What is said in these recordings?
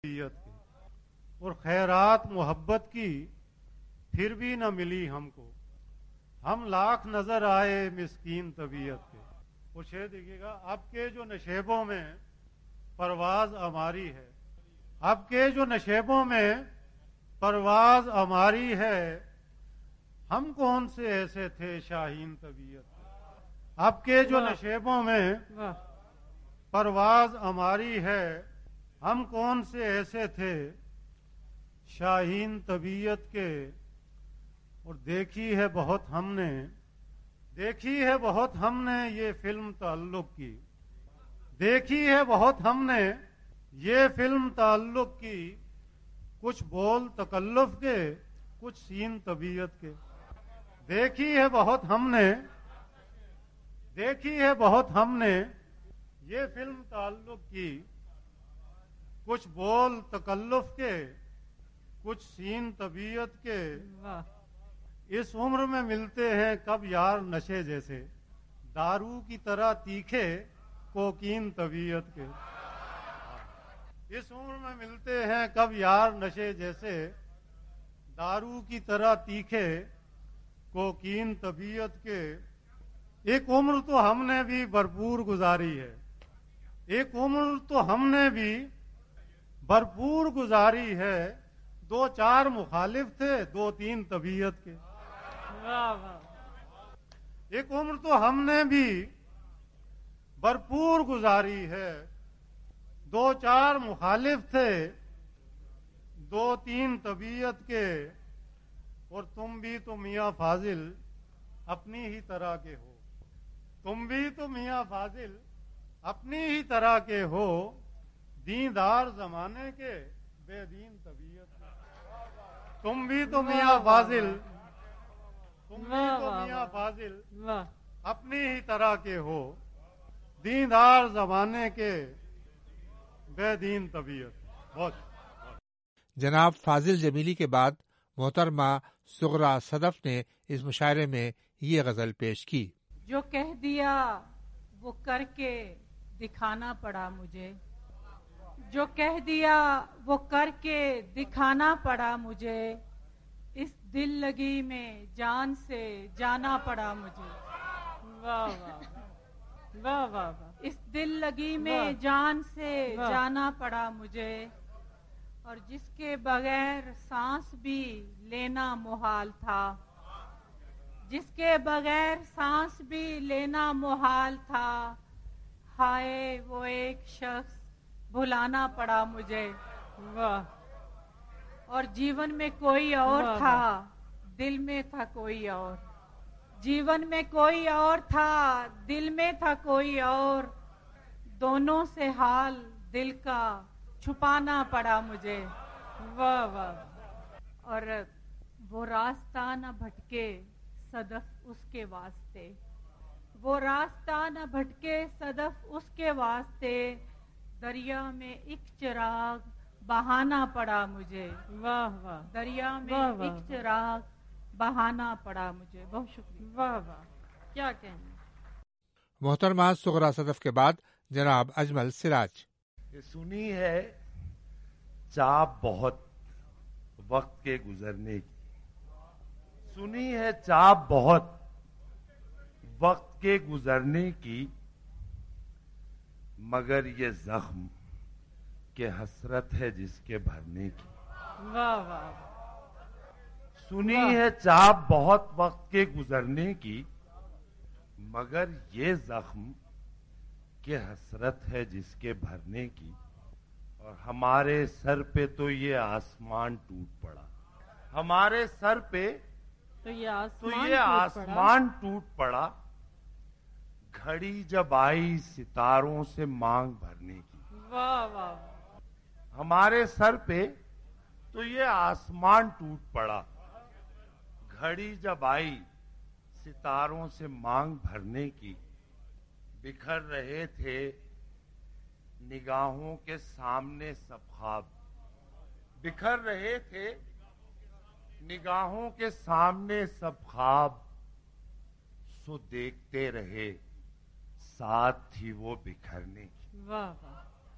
طبیعت کے، اور خیرات محبت کی پھر بھی نہ ملی ہم کو، ہم لاکھ نظر آئے مسکین طبیعت کے. وہ شعر دیکھیے گا. اب کے جو نشیبوں میں پرواز ہماری ہے، اب کے جو نشیبوں میں پرواز ہماری ہے، ہم کون سے ایسے تھے شاہین طبیعت کے. اب کے جو نشیبوں میں پرواز ہماری ہے، ہم کون سے ایسے تھے شاہین طبیعت کے. اور دیکھی ہے بہت ہم نے، دیکھی ہے بہت ہم نے یہ فلم تعلق کی، دیکھی ہے بہت ہم نے یہ فلم تعلق کی، کچھ بول تکلف کے کچھ سین طبیعت کے. دیکھی ہے بہت ہم نے، دیکھی ہے بہت ہم نے یہ فلم تعلق کی، کچھ بول تکلف کے کچھ سین طبیعت کے. اس عمر میں ملتے ہیں کب یار نشے جیسے، دارو کی طرح تیکھے کوکین طبیعت کے. اس عمر میں ملتے ہیں کب یار نشے جیسے، دارو کی طرح تیکھے کوکین طبیعت کے. ایک عمر تو ہم نے بھی بھرپور گزاری ہے، ایک عمر تو ہم نے بھی بھرپور گزاری ہے، دو چار مخالف تھے دو تین طبیعت کے. ایک عمر تو ہم نے بھی بھرپور گزاری ہے، دو چار مخالف تھے دو تین طبیعت کے. اور تم بھی تو میاں فاضل اپنی ہی طرح کے ہو، تم بھی تو میاں فاضل اپنی ہی طرح کے ہو، دیندار زمانے کے بے دین طبیعت کے. تم بھی تو میاں فاضل، تم بھی تو میاں فاضل اپنی ہی طرح کے ہو، دیندار زمانے کے بے دین طبیعت. بہت جناب فاضل جمیلی کے بعد محترمہ صغریٰ صدف نے اس مشاعرے میں یہ غزل پیش کی. جو کہہ دیا وہ کر کے دکھانا پڑا مجھے، جو کہہ دیا وہ کر کے دکھانا پڑا مجھے، اس دل لگی میں جان سے جانا پڑا مجھے. واہ واہ واہ واہ واہ. اس دل لگی میں جان سے جانا پڑا مجھے، اور جس کے بغیر سانس بھی لینا محال تھا، جس کے بغیر سانس بھی لینا محال تھا، ہائے وہ ایک شخص بھلانا پڑا مجھے. واہ. اور جیون میں کوئی اور تھا، دل میں تھا کوئی اور، جیون میں کوئی اور تھا، دل میں تھا کوئی اور، دونوں سے حال دل کا چھپانا پڑا مجھے. واہ واہ. اور وہ راستہ نہ بھٹکے صدف اس کے واسطے، وہ راستہ نہ بھٹکے صدف اس کے واسطے، دریا میں ایک چراغ بہانا پڑا مجھے. واہ واہ. دریا میں ایک چراغ بہانا پڑا مجھے. بہت شکریہ. واہ واہ. کیا کہنا. محترمہ صغریٰ صدف کے بعد جناب اجمل سراج. سنی ہے چاپ بہت وقت کے گزرنے کی، سنی ہے چاپ بہت وقت کے گزرنے کی، مگر یہ زخم کہ حسرت ہے جس کے بھرنے کی. واہ واہ. سنی ہے چاپ بہت وقت کے گزرنے کی، مگر یہ زخم کہ حسرت ہے جس کے بھرنے کی. اور ہمارے سر پہ تو یہ آسمان ٹوٹ پڑا، ہمارے سر پہ تو یہ آسمان ٹوٹ پڑا، گھڑی جب آئی ستاروں سے مانگ بھرنے کی. واہ واہ. ہمارے سر پہ تو یہ آسمان ٹوٹ پڑا، گھڑی جب آئی ستاروں سے مانگ بھرنے کی. بکھر رہے تھے نگاہوں کے سامنے سب خواب، بکھر رہے تھے نگاہوں کے سامنے سب خواب، سو دیکھتے رہے ساتھ تھی وہ بکھرنے کی. واہ واہ.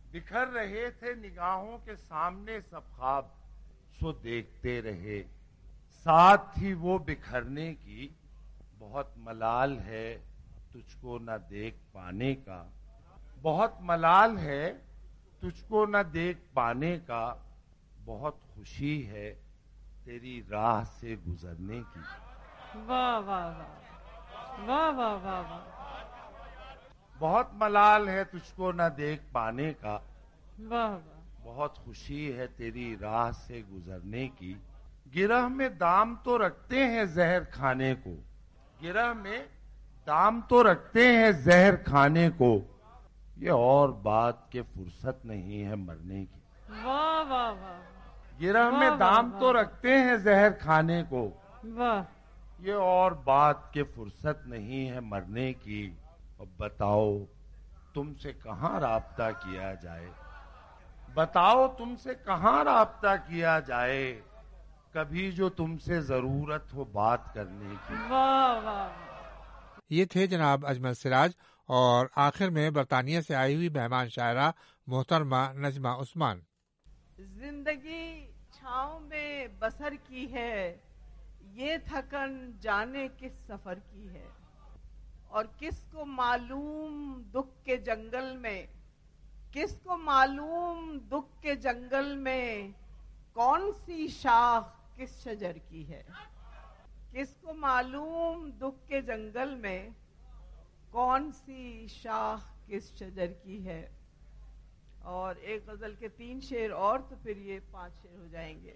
بکھر رہے تھے نگاہوں کے سامنے سب خواب، سو دیکھتے رہے ساتھ ہی وہ بکھرنے کی۔ بہت ملال ہے تجھ کو نہ دیکھ پانے کا، بہت ملال ہے تجھ کو نہ دیکھ پانے کا، بہت خوشی ہے تیری راہ سے گزرنے کی۔ واہ واہ واہ واہ واہ واہ واہ، بہت ملال ہے تجھ کو نہ دیکھ پانے کا، واہ واہ، بہت خوشی ہے تیری راہ سے گزرنے کی۔ گرہ میں دام تو رکھتے ہیں زہر کھانے کو، گرہ میں دام تو رکھتے ہیں زہر کھانے کو، یہ اور بات کہ فرصت نہیں ہے مرنے کی۔ واہ واہ واہ، گرہ میں واہ دام واہ تو رکھتے ہیں زہر کھانے کو، واہ، یہ اور بات کہ فرصت نہیں ہے مرنے کی۔ اب بتاؤ تم سے کہاں رابطہ کیا جائے، بتاؤ تم سے کہاں رابطہ کیا جائے، کبھی جو تم سے ضرورت ہو بات کرنے کی۔ واہ واہ، یہ تھے جناب اجمل سراج، اور آخر میں برطانیہ سے آئی ہوئی مہمان شاعرہ محترمہ نجمہ عثمان۔ زندگی چھاؤں میں بسر کی ہے، یہ تھکن جانے کس سفر کی ہے، اور کس کو معلوم دکھ کے جنگل میں، کس کو معلوم دکھ کے جنگل میں کون سی شاخ کس شجر کی ہے، کس کو معلوم دکھ کے جنگل میں کون سی شاخ کس شجر کی ہے۔ اور ایک غزل کے 3 شعر اور تو پھر یہ 5 شعر ہو جائیں گے۔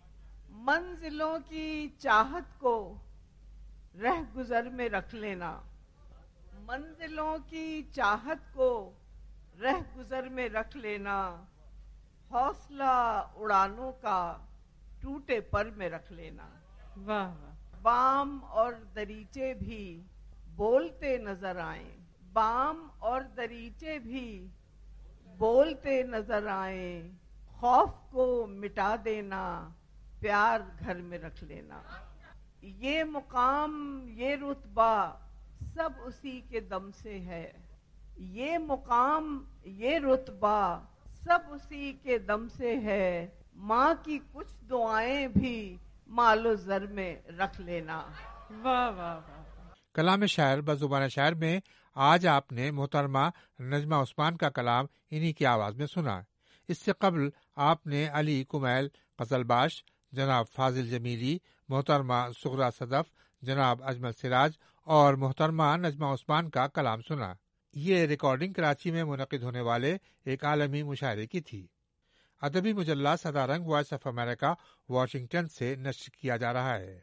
منزلوں کی چاہت کو رہ گزر میں رکھ لینا، منزلوں کی چاہت کو رہ گزر میں رکھ لینا، حوصلہ اڑانوں کا ٹوٹے پر میں رکھ لینا۔ واہ واہ، بام اور دریچے بھی بولتے نظر آئیں، بام اور دریچے بھی بولتے نظر آئیں، خوف کو مٹا دینا، پیار گھر میں رکھ لینا۔ یہ مقام یہ رتبہ سب اسی کے دم سے ہے، یہ مقام یہ رتبہ سب اسی کے دم سے ہے، ماں کی کچھ دعائیں بھی مال و زر میں رکھ لینا۔ واہ واہ واہ، کلام شاعر بزبان شاعر میں آج آپ نے محترمہ نجمہ عثمان کا کلام انہی کی آواز میں سنا۔ اس سے قبل آپ نے علی کمیل غزل باش، جناب فاضل جمیلی، محترمہ سغرا صدف، جناب اجمل سراج اور محترمہ نجمہ عثمان کا کلام سنا۔ یہ ریکارڈنگ کراچی میں منعقد ہونے والے ایک عالمی مشاعرے کی تھی۔ ادبی مجلہ سدا رنگ وائس آف امریکہ واشنگٹن سے نشر کیا جا رہا ہے۔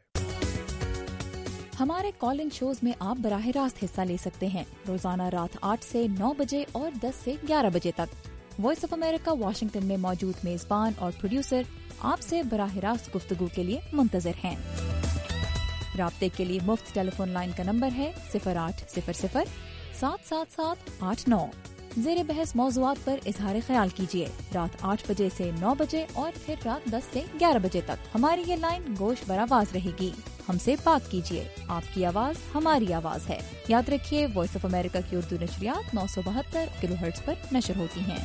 ہمارے کال ان شوز میں آپ براہ راست حصہ لے سکتے ہیں، روزانہ رات 8 سے 9 بجے اور 10 سے 11 بجے تک۔ وائس آف امریکہ واشنگٹن میں موجود میزبان اور پروڈیوسر آپ سے براہ راست گفتگو کے لیے منتظر ہیں۔ رابطے کے لیے مفت ٹیلی فون لائن کا نمبر ہے 0800 777 89۔ زیر بحث موضوعات پر اظہار خیال کیجیے، رات 8 بجے سے 9 بجے اور پھر رات 10 سے 11 بجے تک ہماری یہ لائن گوش براواز رہے گی۔ ہم سے بات کیجیے، آپ کی آواز ہماری آواز ہے۔ یاد رکھیے وائس آف امریکہ کی اردو نشریات 972 کلو ہرٹز پر نشر ہوتی ہیں۔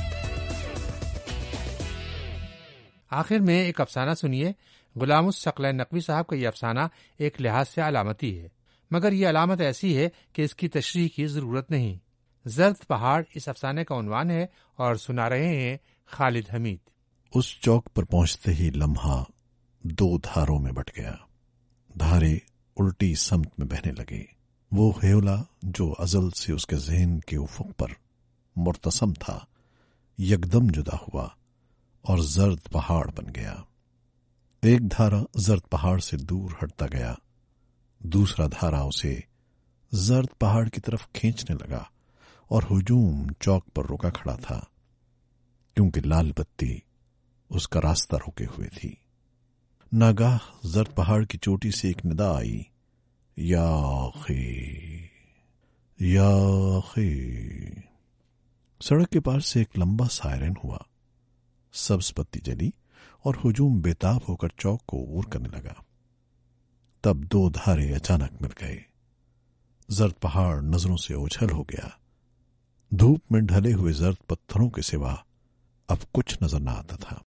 آخر میں ایک افسانہ سنیے۔ غلام الثقلین نقوی صاحب کا یہ افسانہ ایک لحاظ سے علامتی ہے، مگر یہ علامت ایسی ہے کہ اس کی تشریح کی ضرورت نہیں۔ زرد پہاڑ اس افسانے کا عنوان ہے اور سنا رہے ہیں خالد حمید۔ اس چوک پر پہنچتے ہی لمحہ 2 دھاروں میں بٹ گیا۔ دھارے الٹی سمت میں بہنے لگے۔ وہ ہیولا جو ازل سے اس کے ذہن کے افق پر مرتسم تھا یکدم جدا ہوا اور زرد پہاڑ بن گیا۔ ایک دھارا زرد پہاڑ سے دور ہٹتا گیا، دوسرا دھارا اسے زرد پہاڑ کی طرف کھینچنے لگا اور ہجوم چوک پر رکا کھڑا تھا، کیونکہ لال بتی اس کا راستہ روکے ہوئے تھی۔ ناگاہ زرد پہاڑ کی چوٹی سے ایک ندا آئی، یا خی یا خی۔ سڑک کے پاس سے ایک لمبا سائرن ہوا، سبز بتی جلی اور ہجوم بےتاب ہو کر چوک کو عبور کرنے لگا۔ تب 2 دھارے اچانک مل گئے، زرد پہاڑ نظروں سے اوجھل ہو گیا، دھوپ میں ڈھلے ہوئے زرد پتھروں کے سوا اب کچھ نظر نہ آتا تھا۔